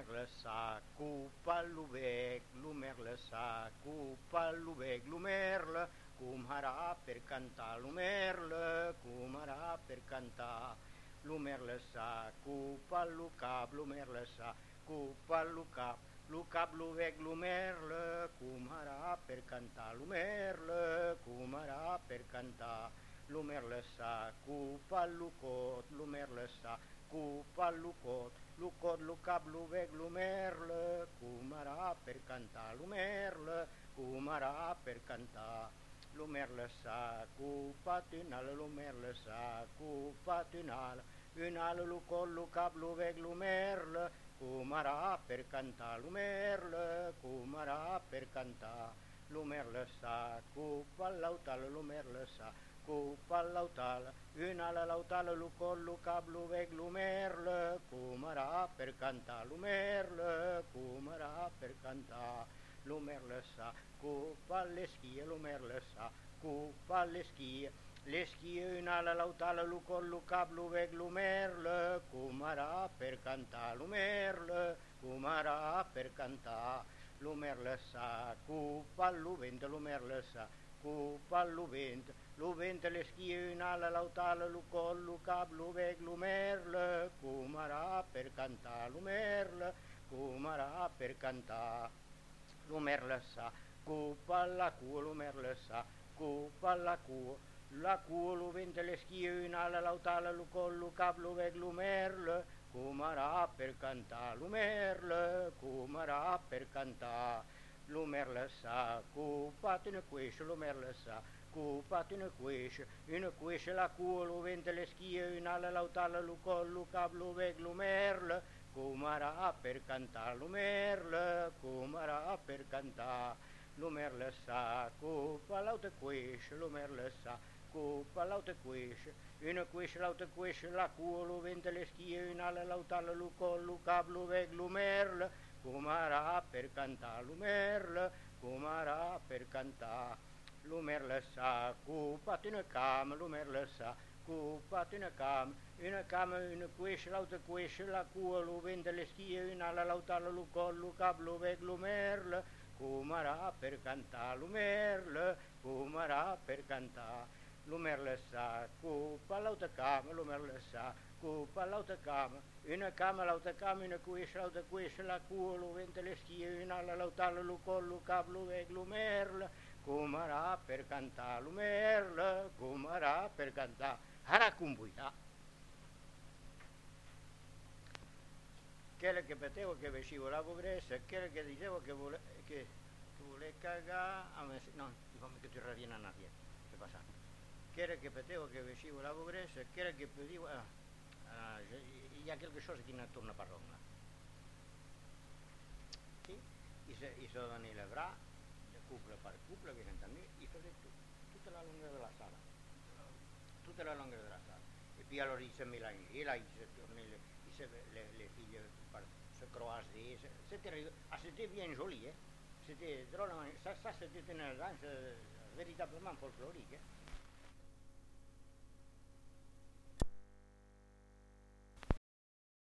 lumerle sa, cupa l'uvec, lumerle sa, cupa l'uvec, lumerle, cum harà per cantare, per cantare, lumerle sa, cupa l'ucap, lumerle sa, cupa l'ucap, l'uvec, lumerle, cum harà per cantare, cum harà per cantare, lumerle sa, cupa l'ucot, lumerle sa, cupa l'ucot, l'ucap, l'uvec, lumerle, cum harà per cantare, cum harà per cantare, lumerle sa, cupa tunal, lumerle sa, cupa tunal, unal, l'ucap, l'uvec, lumerle, cum harà per cantare, cum harà per cantare, lumerle sa, cupa l'autal, lumerle sa, cupa l'autal, unal l'autal, l'ucap, l'uvec, lumerle, cum harà per cantare, cum harà per cantare, lumerle sa, cupa l'eschia, lumerle sa, cupa l'eschia, unal l'autal, l'ucap, l'uvec, lumerle, cum harà per cantare, cum harà per cantare, lumerle sa, cupa l'uvent, lumerle sa, cupa l'uvent, l'eschia, unal l'autal, l'ucap, l'uvec, lumerle, cum harà per cantare, cum harà per cantare, lumerle sa, cupa la cua, lumerle sa, cupa la cua, l'uvent, l'eschia, unal l'autal, l'ucap, l'uvec, lumerle, cum harà per cantare, cum harà per cantare, lumerle sa, cupa una queixa, lumerle sa, cupa una queixa la cua, l'uvent, l'eschia, unal l'autal, l'ucap, l'uvec, lumerle, cum harà per cantare, cum harà per cantare, lumerle sa, cupa l'auta queixa, lumerle sa, cupa l'auta queixa, una queixa, l'auta queixa, la cua, l'uvent, l'eschia, unal l'autal, l'ucap, l'uvec, lumerle, cum harà per cantare, cum harà per cantare, lumerle sa, cupa una cama, lumerle sa, cupa una cama, una queixa, l'auta queixa, la cua, l'uvent, l'eschia, unal l'autal, l'ucap, l'uvec, lumerle, cum harà per cantare, cum harà per cantare, lumerle sa, cupa l'auta cama, lumerle sa, cupa l'auta cama, una queixa, l'auta queixa, la cua, l'uvent, l'eschia, unal l'autal, l'ucap, l'uvec, lumerle, cum harà per cantare, cum harà per cantare, harà combuitar. Quello che poteva che vescivo la pobrezza, quello che diceva che vuole cagare, no, fammi che ti raviene a dietro, che passa. Quello che poteva che vescivo la pobrezza, quello che poteva, il y a quelque chose qui ne tourne pas rond là. Sí? Il se donnait les bras, de couple par couple, que s'entendait, il faisait tout, toute la longueur de la salle. Toute la longueur de la salle. Et puis alors il se mélangeait, là, il se tournait, les filles se croisaient, c'était bien joli, hein? C'était drôle, ça c'était une danse véritablement folklorique, hein?